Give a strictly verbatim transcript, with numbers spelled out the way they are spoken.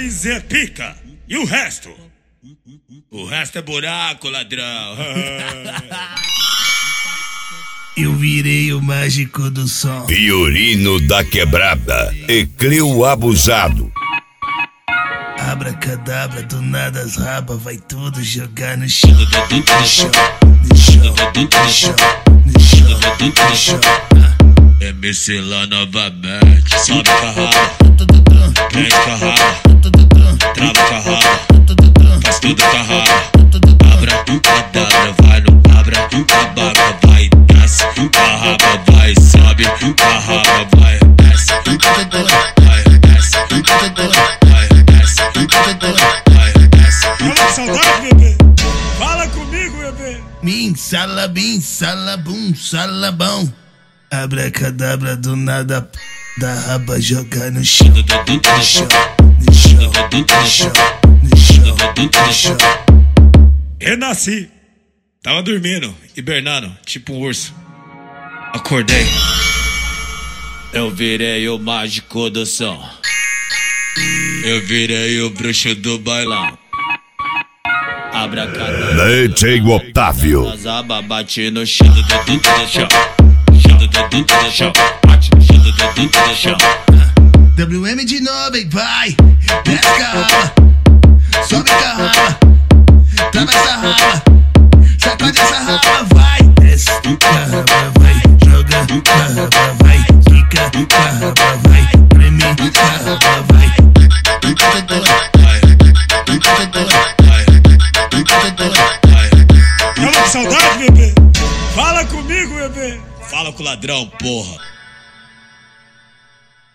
Nós é pica. E o resto? O resto é buraco, ladrão. Eu virei o mágico do som. Fiorino da Quebrada e Cleo Abusado. Abracadabra, do nada as rabas vai tudo jogar no chão. No chão, no chão, no chão, no chão, no chão. M C lá novamente. Sobe com a raba, prende com a raba, trava com a raba, faz tudo com a raba. Abra, cadabra, vai no abra, abaca, vai, desce, com a raba, vai, sobe, com a raba, vai, desce, vai, desce, vai, desce, vai, desce. Fala saudade, bebê. Fala comigo, bebê. Bim, salabim, salabum, salabão. Abracadabra, do nada da raba jogar no chão. No chão, no chão, no chão, no chão, no chão. Renasci. Tava dormindo, hibernando, tipo um urso. Acordei. Eu virei o mágico do som. Eu virei o bruxo do bailão. Abracadabra. D J Otávio. As abas bate no chão. No chão. No chão. Bate no chão. No chão. W M de novo, hein, vai. Desce com a raba, sobe com a raba, trava essa raba, sacode essa raba, vai. Desce com a raba, vai. Joga com a raba, vai. Fica com a raba, vai. Treme com a raba, vai. Fala com saudade, bebê. Fala comigo, bebê. Fala com o ladrão, porra.